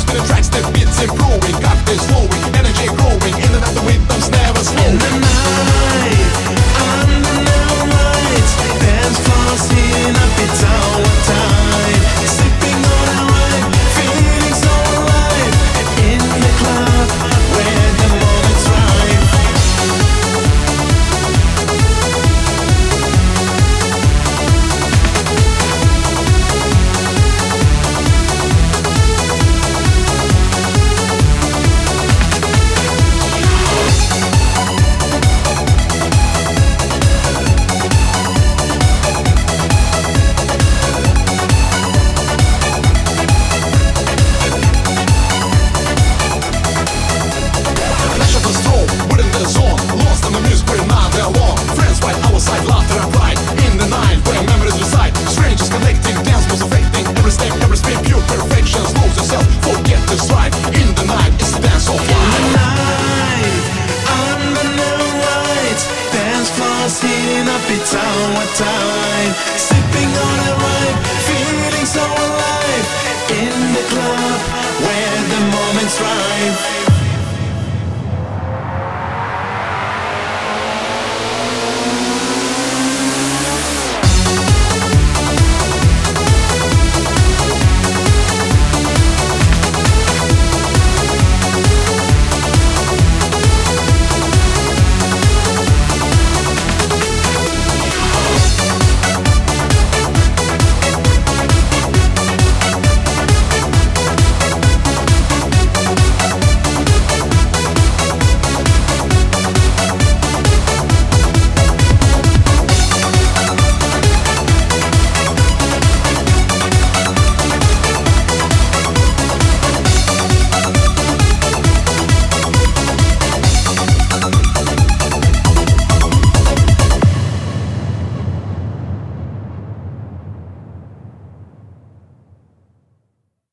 spinning tracks, the beats improving, got this flowing, energy growing, in and out the rhythms never slowing. In the night, under neon lights, dance floors heating up, it's our time. Sipping on a ride, feeling so alive. In the club, where the moment's right. Flash of the strobe, within the zone, lost in the music, we're not alone. Friends by our side, laughter and pride. In the night, where memories reside. Strangers collecting, dance moves affecting. Every step, every spin, pure perfection. Lose yourself, forget the strife. In the night, it's the dance of In the life. night, under neon lights, dance floors heating up, it's our time. Sipping on a ride, feeling so alive. In the club, where the moment's right.